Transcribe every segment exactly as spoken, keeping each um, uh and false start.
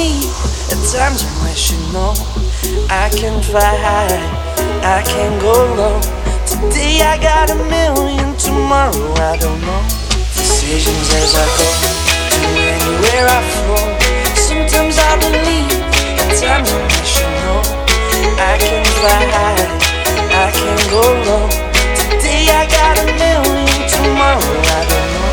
me. At times I wish you know I can fly high, I can go low. Today I got a million, tomorrow I don't know. Decisions as I go, to anywhere I flow. Sometimes I believe, at times I wish you know I can fly high, I can go low. Today I got a million, tomorrow I don't know.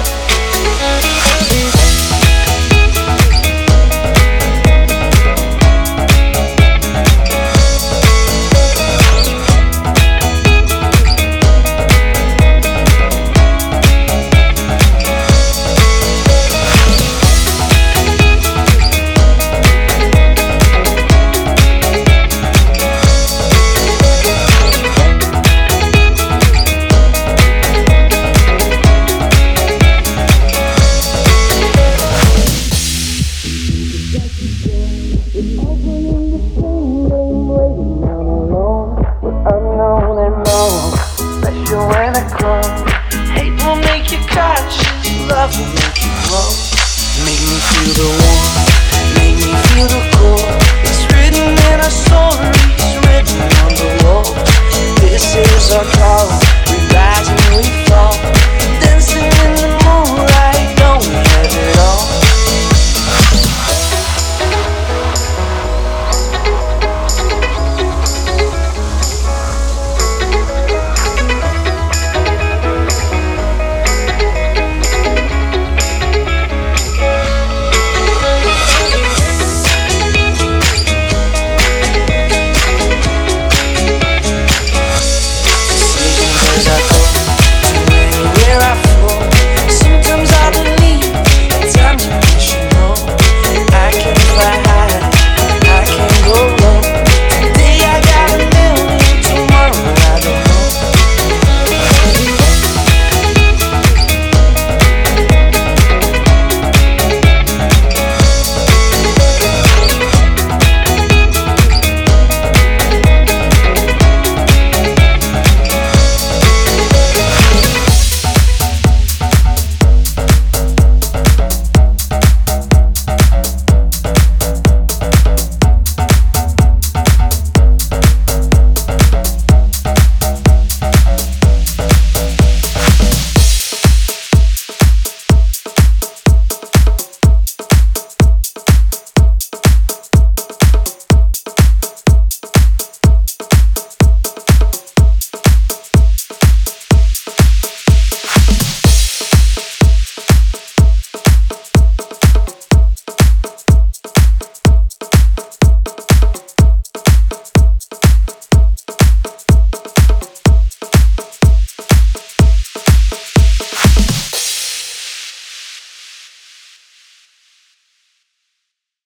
Love will make you glow. Make me feel the warmth, make me feel the cold. It's written in our stories, written on the wall. This is our call, we rise and we fall.